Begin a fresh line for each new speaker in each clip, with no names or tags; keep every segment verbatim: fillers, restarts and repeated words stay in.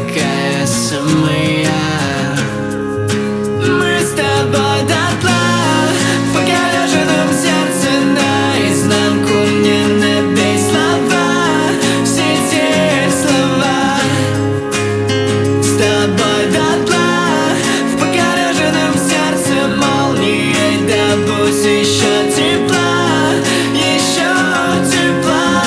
такая самая. Мы с тобой дотла, в покореженном сердце наизнанку. Мне набей слова, все те слова. С тобой дотла, в покореженном сердце молнией добудь еще тепла, еще тепла.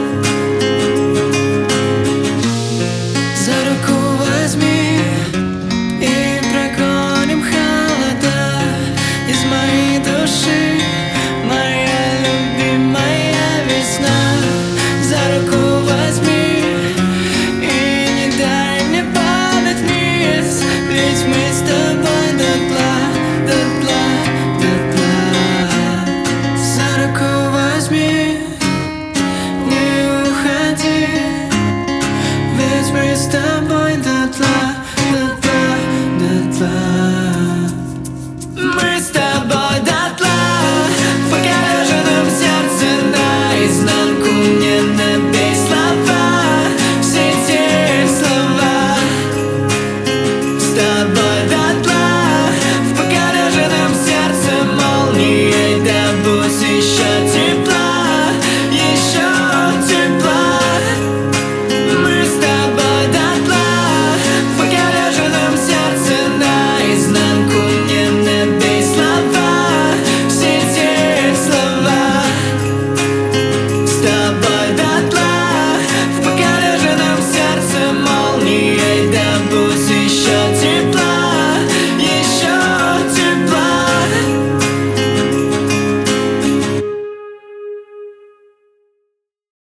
За руку возьми и прогоним холода из моей души, моя любимая весна. За руку возьми и не дай мне падать вниз, ведь мы с тобой дотла, дотла, дотла. За руку возьми, не уходи, ведь мы с тобой дотла.